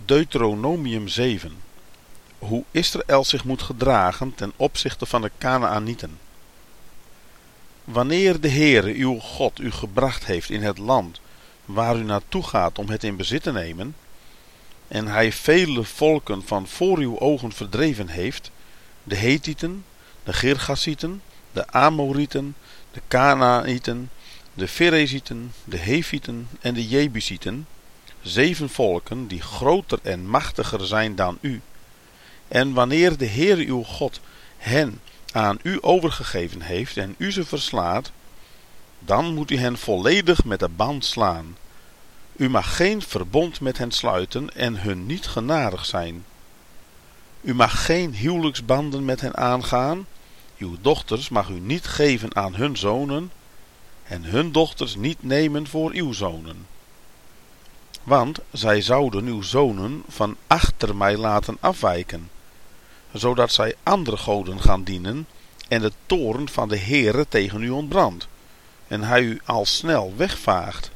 Deuteronomium 7. Hoe Israël zich moet gedragen ten opzichte van de Kanaanieten. Wanneer de Heere uw God u gebracht heeft in het land waar u naartoe gaat om het in bezit te nemen, en hij vele volken van voor uw ogen verdreven heeft, de Hethieten, de Girgasieten, de Amorieten, de Kanaanieten, de Ferezieten, de Hevieten en de Jebusieten, 7 volken die groter en machtiger zijn dan u. En wanneer de Heere uw God hen aan u overgegeven heeft en u ze verslaat, dan moet u hen volledig met de band slaan. U mag geen verbond met hen sluiten en hun niet genadig zijn. U mag geen huwelijksbanden met hen aangaan. Uw dochters mag u niet geven aan hun zonen en hun dochters niet nemen voor uw zonen. Want zij zouden uw zonen van achter mij laten afwijken, zodat zij andere goden gaan dienen en de toorn van de Heere tegen u ontbrandt en hij u al snel wegvaagt.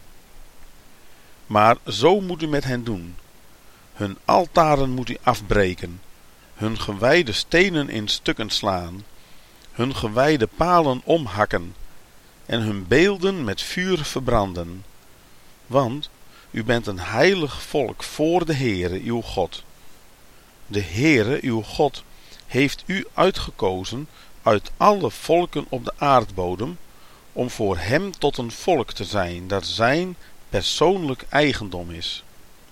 Maar zo moet u met hen doen. Hun altaren moet u afbreken, hun gewijde stenen in stukken slaan, hun gewijde palen omhakken en hun beelden met vuur verbranden. Want u bent een heilig volk voor de Heere uw God. De Heere uw God heeft u uitgekozen uit alle volken op de aardbodem, om voor hem tot een volk te zijn dat zijn persoonlijk eigendom is.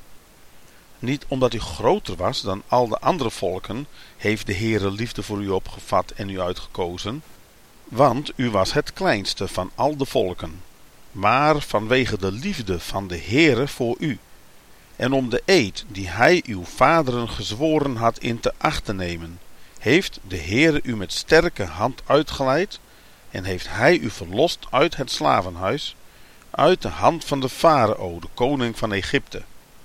Niet omdat u groter was dan al de andere volken, heeft de Heere liefde voor u opgevat en u uitgekozen, want u was het kleinste van al de volken, maar vanwege de liefde van de Heere voor u, en om de eed die hij uw vaderen gezworen had in te acht te nemen, heeft de Heere u met sterke hand uitgeleid en heeft hij u verlost uit het slavenhuis, uit de hand van de farao, de koning van Egypte.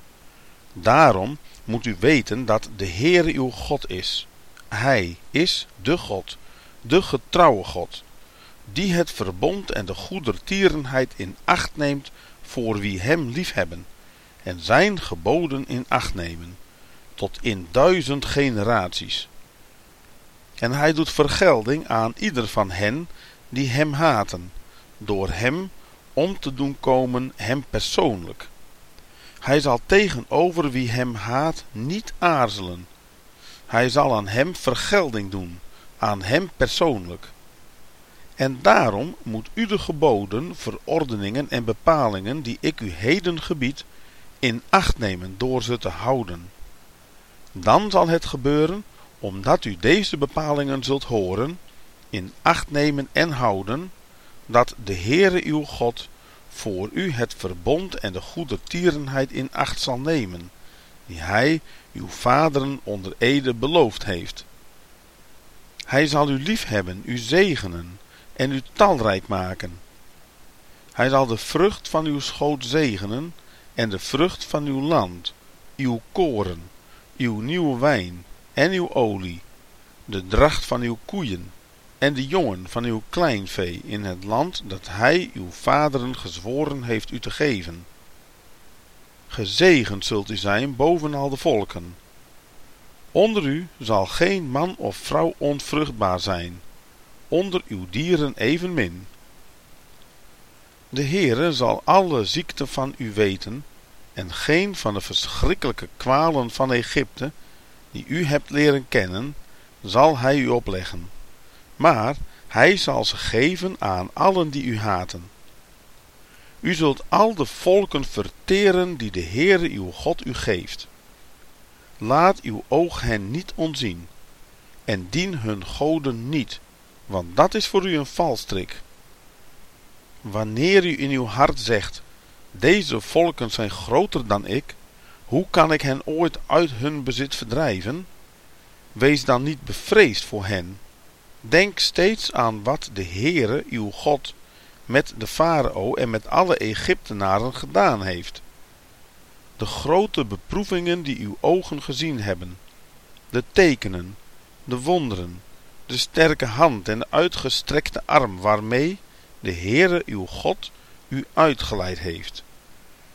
Daarom moet u weten dat de Heere uw God is. Hij is de God, de getrouwe God, die het verbond en de goedertierenheid in acht neemt voor wie hem liefhebben en zijn geboden in acht nemen, tot in 1000 generaties. En hij doet vergelding aan ieder van hen die hem haten, door hem om te doen komen hem persoonlijk. Hij zal tegenover wie hem haat niet aarzelen. Hij zal aan hem vergelding doen, aan hem persoonlijk. En daarom moet u de geboden, verordeningen en bepalingen die ik u heden gebied, in acht nemen door ze te houden. Dan zal het gebeuren, omdat u deze bepalingen zult horen, in acht nemen en houden, dat de Heere uw God voor u het verbond en de goedertierenheid in acht zal nemen, die hij uw vaderen onder ede beloofd heeft. Hij zal u liefhebben, u zegenen en u talrijk maken. Hij zal de vrucht van uw schoot zegenen en de vrucht van uw land, uw koren, uw nieuwe wijn en uw olie, de dracht van uw koeien en de jongen van uw kleinvee in het land dat hij uw vaderen gezworen heeft u te geven. Gezegend zult u zijn boven al de volken. Onder u zal geen man of vrouw onvruchtbaar zijn, onder uw dieren evenmin. De Heere zal alle ziekte van u weten, en geen van de verschrikkelijke kwalen van Egypte, die u hebt leren kennen, zal hij u opleggen. Maar hij zal ze geven aan allen die u haten. U zult al de volken verteren die de Heere uw God u geeft. Laat uw oog hen niet ontzien, en dien hun goden niet, want dat is voor u een valstrik. Wanneer u in uw hart zegt, deze volken zijn groter dan ik, hoe kan ik hen ooit uit hun bezit verdrijven? Wees dan niet bevreesd voor hen. Denk steeds aan wat de Heere, uw God, met de farao en met alle Egyptenaren gedaan heeft. De grote beproevingen die uw ogen gezien hebben, de tekenen, de wonderen, de sterke hand en de uitgestrekte arm waarmee de Heere, uw God, u uitgeleid heeft.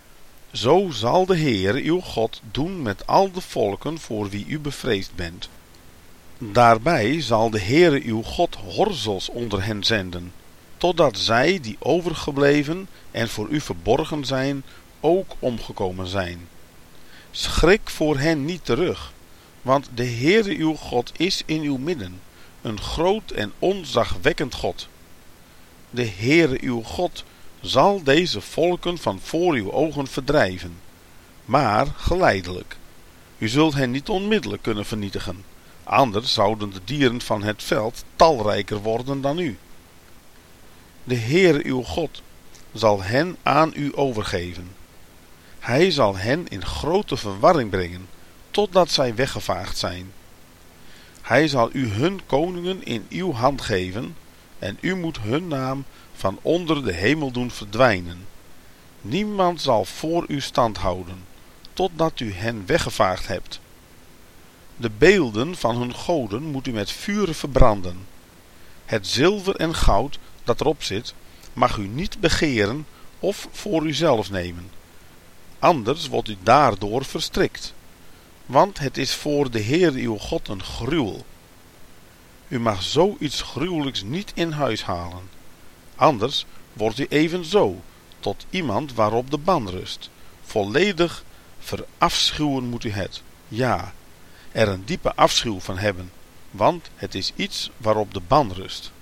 Zo zal de Heere uw God doen met al de volken voor wie u bevreesd bent. Daarbij zal de Heere uw God horzels onder hen zenden, totdat zij die overgebleven en voor u verborgen zijn, ook omgekomen zijn. Schrik voor hen niet terug, want de Heere uw God is in uw midden, een groot en ontzagwekkend God. De Heere uw God zal deze volken van voor uw ogen verdrijven, maar geleidelijk. U zult hen niet onmiddellijk kunnen vernietigen, anders zouden de dieren van het veld talrijker worden dan u. De Heere uw God zal hen aan u overgeven. Hij zal hen in grote verwarring brengen, totdat zij weggevaagd zijn. Hij zal u hun koningen in uw hand geven, en u moet hun naam van onder de hemel doen verdwijnen. Niemand zal voor u stand houden, totdat u hen weggevaagd hebt. De beelden van hun goden moet u met vuren verbranden. Het zilver en goud dat erop zit, mag u niet begeren of voor uzelf nemen. Anders wordt u daardoor verstrikt, want het is voor de Heer uw God een gruwel. U mag zoiets gruwelijks niet in huis halen, anders wordt u evenzo tot iemand waarop de ban rust. Volledig verafschuwen moet u het, ja, er een diepe afschuw van hebben, want het is iets waarop de ban rust.